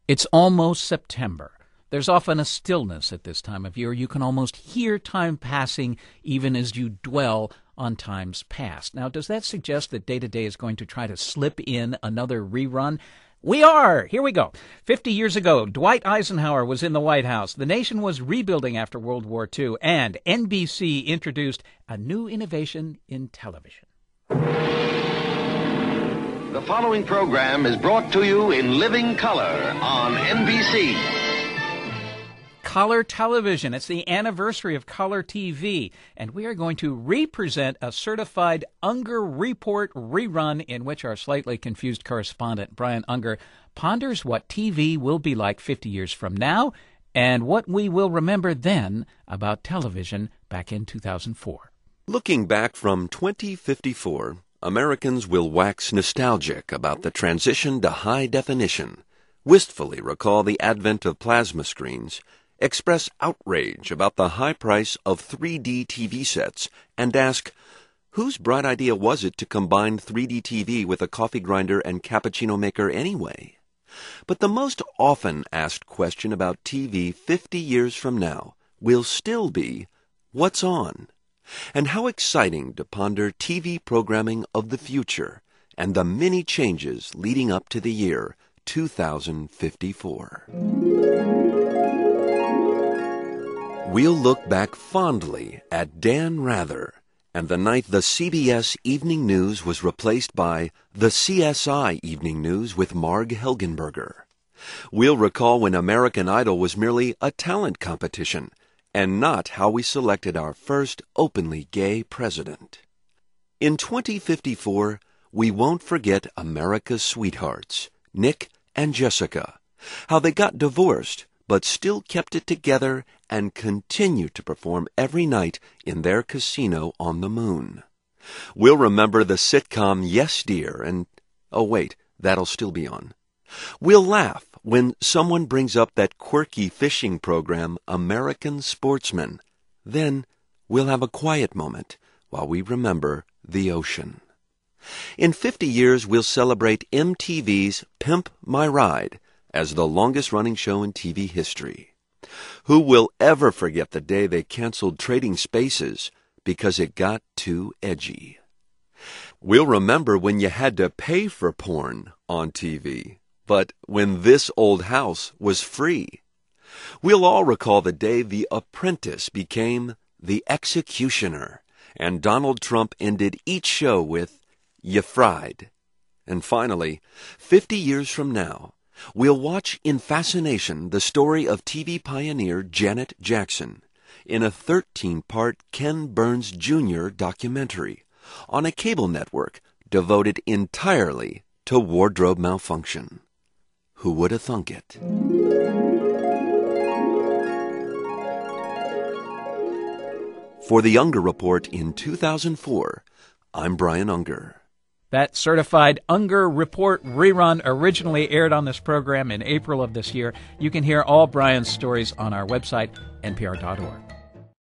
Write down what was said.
It's almost September. There's often a stillness at this time of year. You can almost hear time passing even as you dwell on times past. Now, does that suggest that Day to Day is going to try to slip in another rerun? We are! Here we go. 50 years ago, Dwight Eisenhower was in the White House. The nation was rebuilding after World War II, and NBC introduced a new innovation in television. The following program is brought to you in living color on NBC. Color television. It's the anniversary of color TV, and we are going to represent a certified Unger Report rerun in which our slightly confused correspondent, Brian Unger, ponders what TV will be like 50 years from now and what we will remember then about television back in 2004. Looking back from 2054, Americans will wax nostalgic about the transition to high definition, wistfully recall the advent of plasma screens, express outrage about the high price of 3D TV sets, and ask, whose bright idea was it to combine 3D TV with a coffee grinder and cappuccino maker anyway? But the most often asked question about TV 50 years from now will still be, what's on? And how exciting to ponder TV programming of the future and the many changes leading up to the year 2054. We'll look back fondly at Dan Rather and the night the CBS Evening News was replaced by the CSI Evening News with Marg Helgenberger. We'll recall when American Idol was merely a talent competition and not how we selected our first openly gay president. In 2054, we won't forget America's sweethearts, Nick and Jessica, how they got divorced but still kept it together and continue to perform every night in their casino on the moon. We'll remember the sitcom Yes Dear and, oh wait, that'll still be on. We'll laugh when someone brings up that quirky fishing program, American Sportsman. Then we'll have a quiet moment while we remember the ocean. In 50 years, we'll celebrate MTV's Pimp My Ride as the longest-running show in TV history. Who will ever forget the day they canceled Trading Spaces because it got too edgy? We'll remember when you had to pay for porn on TV, but when This Old House was free. We'll all recall the day The Apprentice became The Executioner, and Donald Trump ended each show with, "You fried." And finally, 50 years from now, we'll watch in fascination the story of TV pioneer Janet Jackson in a 13-part Ken Burns Jr. documentary on a cable network devoted entirely to wardrobe malfunction. Who would have thunk it? For the Unger Report in 2004, I'm Brian Unger. That certified Unger Report rerun originally aired on this program in April of this year. You can hear all Brian's stories on our website, npr.org.